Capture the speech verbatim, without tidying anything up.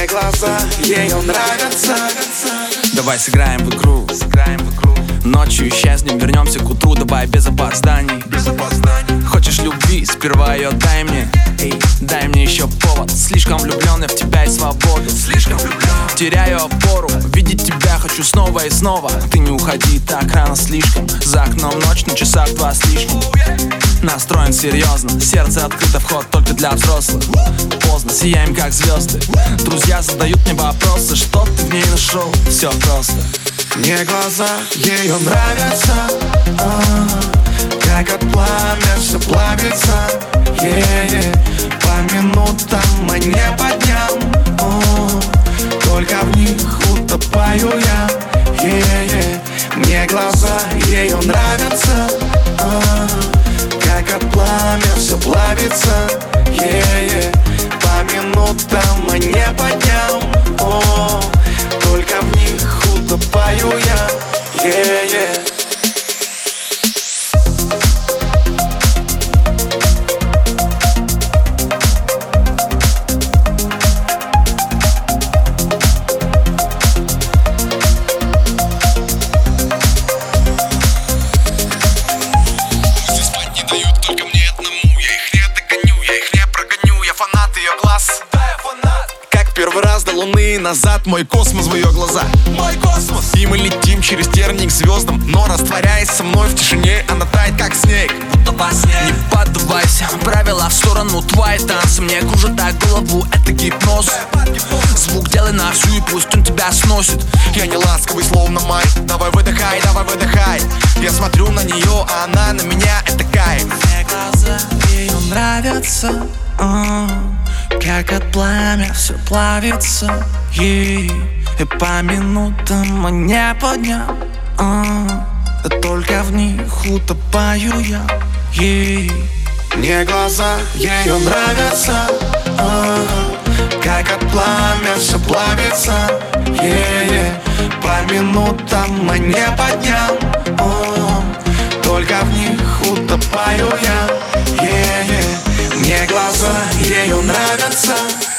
глаза ее нравятся. Давай сыграем в игру, сыграем в игру. Ночью исчезнем, вернемся к утру. Давай без опозданий, без опозданий. Хочешь любви, сперва ее дай мне. Эй, дай мне еще повод. Слишком влюблен я в тебя и свободу. Слишком влюблен. Теряю опору, видеть тебя хочу снова и снова. Ты не уходи так рано слишком. За окном ночь, на часах два слишком. Настроен серьезно, сердце открыто, вход только для взрослых. Поздно, сияем как звезды. Друзья задают мне вопросы, что ты в ней нашел? Все просто. Мне глаза ее нравятся, а-а-а. Как от пламя все плавится, е-е. По минутам, а не по дням, о-о. Только в них утопаю я, е-е. Мне глаза ее нравятся, а-а-а. Как от пламя все плавится, е-е. По минутам, а не по дням, о-о. Только в них утопаю я, е-е. Первый раз до луны назад мой космос в ее глаза. Мой космос. И мы летим через терник к звездам, но растворяясь со мной в тишине, она тает как снег, будто во сне. Не поддавайся, правила в сторону, твои танцы мне кружат так голову, это гипноз. Звук делай на всю и пусть он тебя сносит. Я не ласковый, словно май. Давай выдыхай, давай выдыхай. Я смотрю на нее, а она на меня, это кайф. Мне глаза ее нравятся, а-а. Как от пламя все плавится, ей. И по минутам, а не по дням, а-а. Да только в них утопаю я, ей. Мне глаза ее нравятся, а-а. Как от пламя все плавится, е-е. По минутам, а не по дням, о-о. Только в них утопаю я, е-е. Мне глаза ее нравятся.